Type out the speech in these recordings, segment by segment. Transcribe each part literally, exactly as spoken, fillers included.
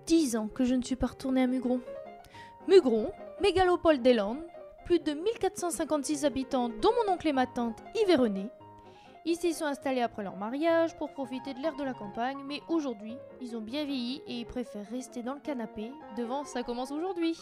dix ans que je ne suis pas retournée à Mugron. Mugron, mégalopole des Landes, plus de mille quatre cent cinquante-six habitants dont mon oncle et ma tante Yves et René. Ici, ils sont installés après leur mariage pour profiter de l'air de la campagne, mais aujourd'hui, ils ont bien vieilli et ils préfèrent rester dans le canapé devant Ça commence aujourd'hui.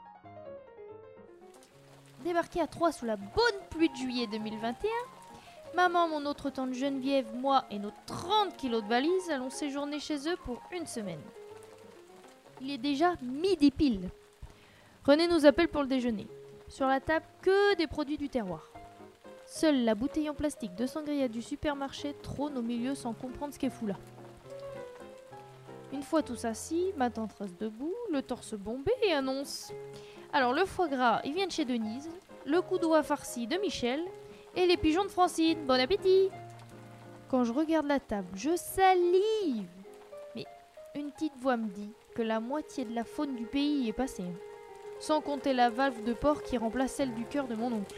Débarqués à Troyes sous la bonne pluie de juillet deux mille vingt et un, maman, mon autre tante Geneviève, moi et nos trente kilos de valises allons séjourner chez eux pour une semaine. Il est déjà midi pile. René nous appelle pour le déjeuner. Sur la table, que des produits du terroir. Seule la bouteille en plastique de sangria du supermarché trône au milieu sans comprendre ce qu'elle fout là. Une fois tous assis, ma tante reste debout, le torse bombé et annonce: alors le foie gras, il vient de chez Denise, le coup d'oie farci de Michel et les pigeons de Francine. Bon appétit! Quand je regarde la table, je salive. Mais une petite voix me dit que la moitié de la faune du pays y est passée. Sans compter la valve de porc qui remplace celle du cœur de mon oncle.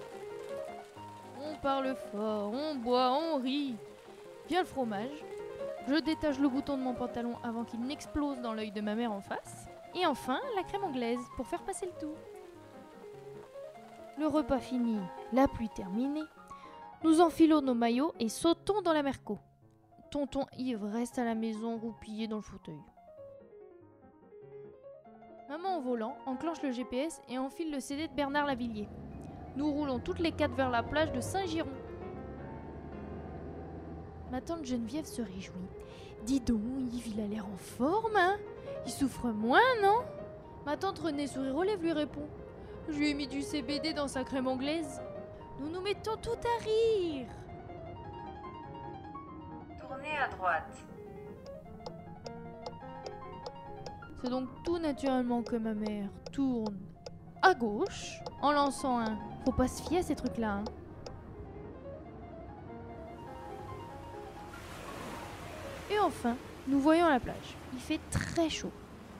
On parle fort, on boit, on rit. Vient le fromage. Je détache le bouton de mon pantalon avant qu'il n'explose dans l'œil de ma mère en face. Et enfin, la crème anglaise pour faire passer le tout. Le repas fini, la pluie terminée. Nous enfilons nos maillots et sautons dans la Merco. Tonton Yves reste à la maison roupillé dans le fauteuil. Maman au volant enclenche le G P S et enfile le C D de Bernard Lavillier. Nous roulons toutes les quatre vers la plage de Saint-Giron. Ma tante Geneviève se réjouit. Dis donc, Yves, il a l'air en forme, hein? Il souffre moins, non? Ma tante Renée sourire aux lèvres lui répond. Je lui ai mis du C B D dans sa crème anglaise. Nous nous mettons tout à rire. Tournez à droite. C'est donc tout naturellement que ma mère tourne à gauche en lançant un « faut pas se fier à ces trucs-là hein. ». Et enfin, nous voyons la plage. Il fait très chaud.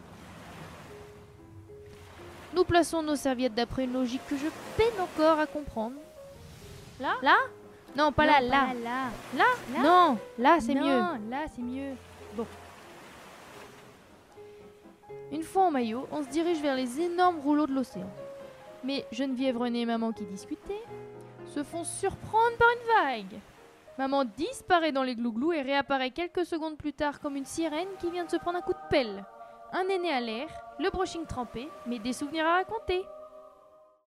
Nous plaçons nos serviettes d'après une logique que je peine encore à comprendre. Là? Là? Non, pas non, là, pas là. là. Là? Là? Là? Non, là c'est non, mieux. là c'est mieux. Bon. Une fois en maillot, on se dirige vers les énormes rouleaux de l'océan. Mais Geneviève, René et maman qui discutaient se font surprendre par une vague. Maman disparaît dans les glouglous et réapparaît quelques secondes plus tard comme une sirène qui vient de se prendre un coup de pelle. Un aîné à l'air, le brushing trempé, mais des souvenirs à raconter.